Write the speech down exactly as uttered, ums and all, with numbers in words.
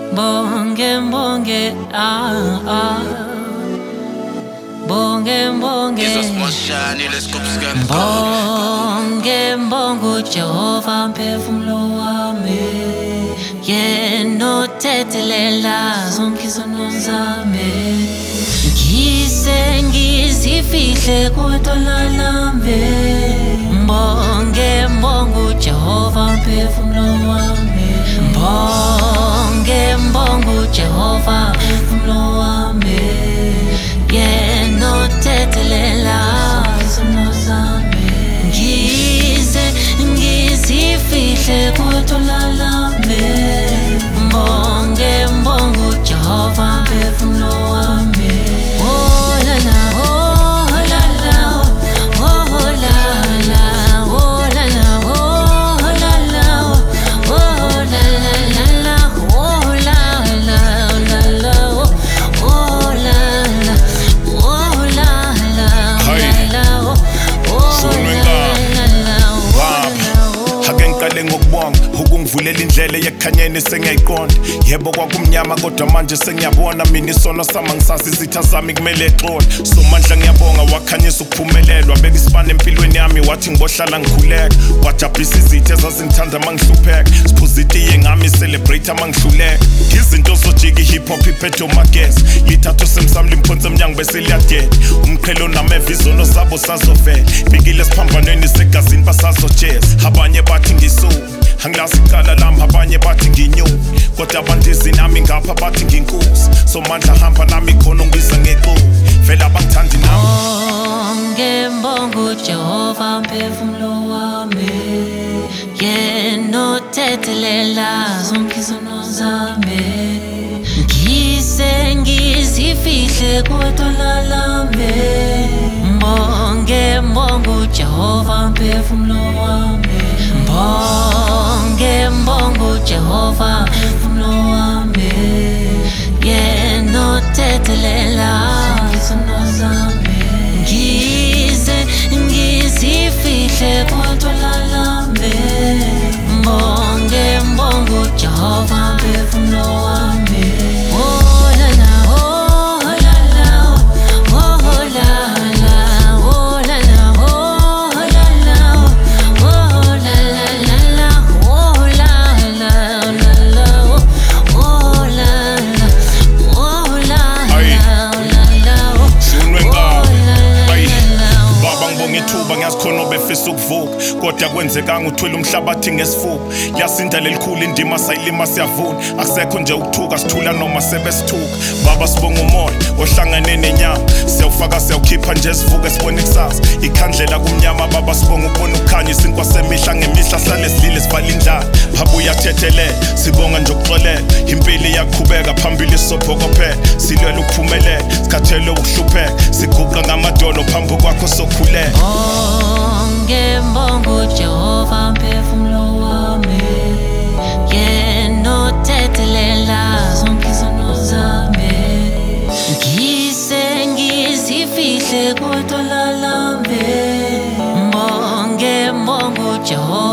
Bonge bonge ah ah Bonge bonge Bonge bonge Jehova mphefumulo wami Yena othethelela zonke izono zami Ngise ngizifihle kodwa lami Bonge bonge Jehova mphefumulo wami Bonge bonge Jehova mphefumulo wami Yena othethelela izono zami Ngize ngizifihle kodwa lami Bonge bonge Jehova mphefumulo wami Oh la la oh la la oh la la oh la la oh la la oh la la la la oh la la la la oh la la oh la la la oh Ngicale ngokubonga ukungivulela indlela yekhanyeni sengiyayiqonda yebo kwakumnyama kodwa manje sengiyabona mina isono sama ngisazi izitha zami kumele exola somandla ngiyabonga wakhanyisa ukuphumelelwa beka isibane empilweni yami wathi ngibohlala ngikhuleka wajabhisa izitha ezazingithanda mangihlupheka siphuza itiye ngami celebrate mangihluleka izinto zojika hip hop iphethe umagesi lithathu semsami limphonse emnyango bese liyadela umqhelo nameva izono zabo sazovela bikile siphambanweni segazini basazojeza abanye bathi ngisu angilazi ikala lami abanye bathi nginyoni kodwa abantu izinami ngapha bathi nginkosi somandla hamba nami khona ngibiza ngequlu vele abangithandi nami Bonge bonge Jehova mphefumulo wami Yena othethelela zonke izono zami Ngise ngizifihle kodwa lami Bonge bonge Jehova mphefumulo wami Bonge bonge Jehova mphefumulo wami Yena othethelela izono zami Ngize ngizifihle kodwa lami Bonge bonge Jehova mphefumulo wami Oh la la oh la la oh la la oh la la oh la la oh la la la la oh la la la la oh la la oh la la la Baba ngibonga ithuba ngiyazikhona obefisa ukuvuka kodwa kwenzekanga uthwele umhlabathi ngesifuba yasinda lelikhulu indima sayilima siyavuna akusekho nje ukuthuka sithula noma sebesithuka baba sibonga umoya ohlangane nenyama siyawufaka siyawukhipha nje sivuke sibone kusasa ikhandlela kumnyama baba sibonga ukubona ukukhanya isinkwa semihla ngemihla hlale silile sivala indlala baba uyathethelela sibonga nje ukuxolela impilo iyaqhubeka phambili sobhokophela silwela ukuphumelela sikhathele ukuhlupheka siguqa ngamadolo phambi kwakho sokhuleka Bonge bonge Jehova mphefumulo wami Yena othethelela zonke izono zami Ngise ngizifihle kodwa lami Bonge bonge Jehova